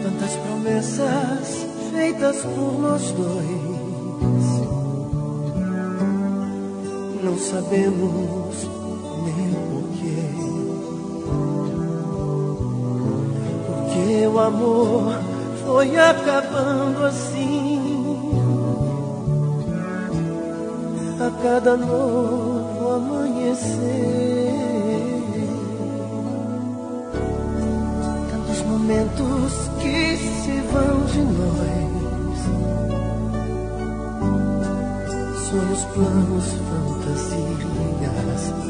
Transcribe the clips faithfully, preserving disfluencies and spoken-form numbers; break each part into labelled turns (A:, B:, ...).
A: Tantas promessas feitas por nós dois, não sabemos nem porquê. Porque o amor foi acabando assim, a cada novo amanhecer. Tantos momentos que se vão de nós, sonhos, planos, fantasias.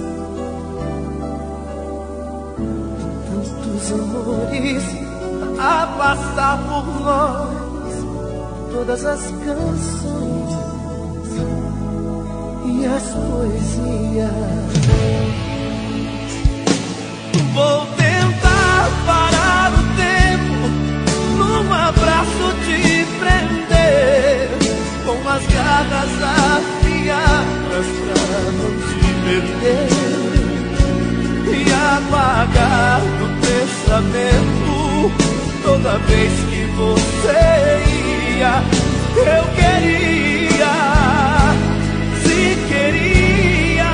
A: Tantos amores a passar por nós, todas as canções e as poesias. Vou tentar parar o tempo, num abraço te prender, com as garras afiadas pra não te perder, e apagar do pensamento toda vez que você ia. Eu queria, se queria,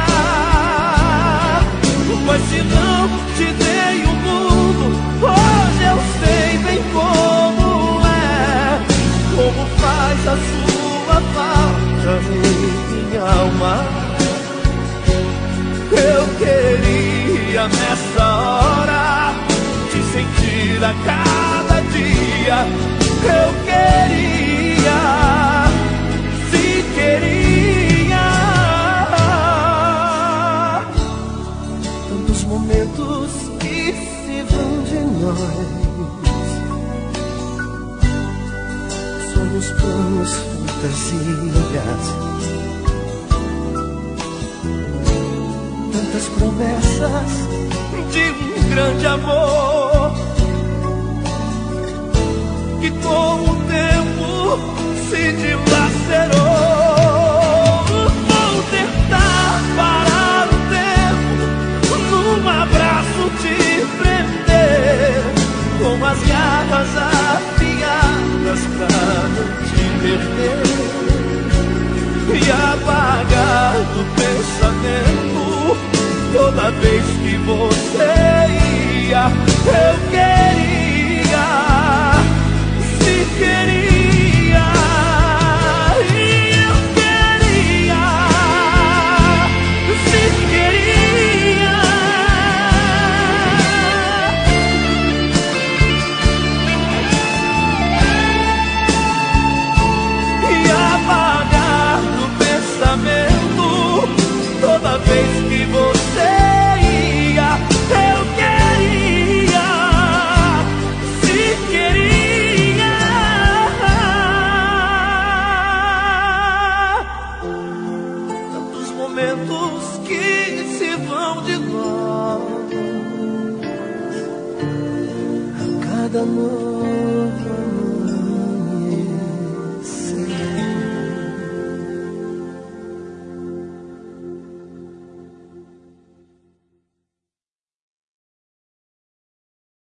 A: mas se não te dei o mundo, hoje eu sei bem como é, como faz a sua falta em minha alma. Eu queria nessa hora te sentir a cada dia. Eu queria, se queria. Tantos momentos que se vão de nós, sonhos, planos, fantasias. Tantas promessas de um grande amor que com o tempo se dilacerou. Vou tentar parar o tempo, num abraço te prender, com as garras afiadas pra não te perder, e apagar do pensamento toda vez que você ia. Eu queria, se queria, e eu queria, se queria. E apagar do pensamento toda vez que você ia. Eu queria, se queria. Tantos momentos que se vão de nós, a cada novo